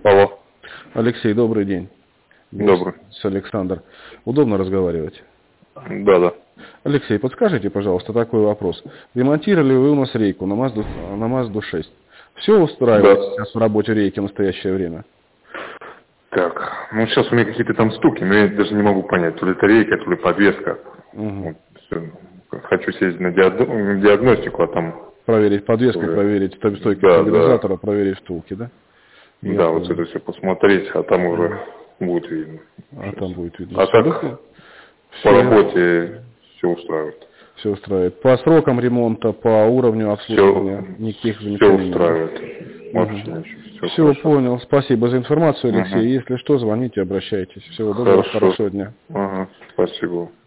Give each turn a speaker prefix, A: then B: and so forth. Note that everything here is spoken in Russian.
A: Алло.
B: Алексей, добрый день.
A: Добрый.
B: Александр. Удобно разговаривать?
A: Да.
B: Алексей, подскажите, пожалуйста, такой вопрос. Ремонтировали вы у нас рейку на Мазду 6. Все устраивает сейчас в работе рейки в настоящее время?
A: Так, сейчас у меня какие-то там стуки, но я даже не могу понять, то ли это рейка, то ли подвеска.
B: Угу.
A: Хочу съездить на диагностику, а там...
B: Проверить подвеску,
A: уже...
B: проверить стойкость стабилизатора, проверить втулки, да?
A: Да, вот это все посмотреть, а там уже будет видно.
B: Там будет видно.
A: А так, по работе все устраивает.
B: Все устраивает. По срокам ремонта, по уровню обслуживания никаких замечаний.
A: Все устраивает. Вообще
B: все понял. Спасибо за информацию, Алексей. Если что, звоните, обращайтесь. Всего доброго, хорошего дня.
A: Спасибо.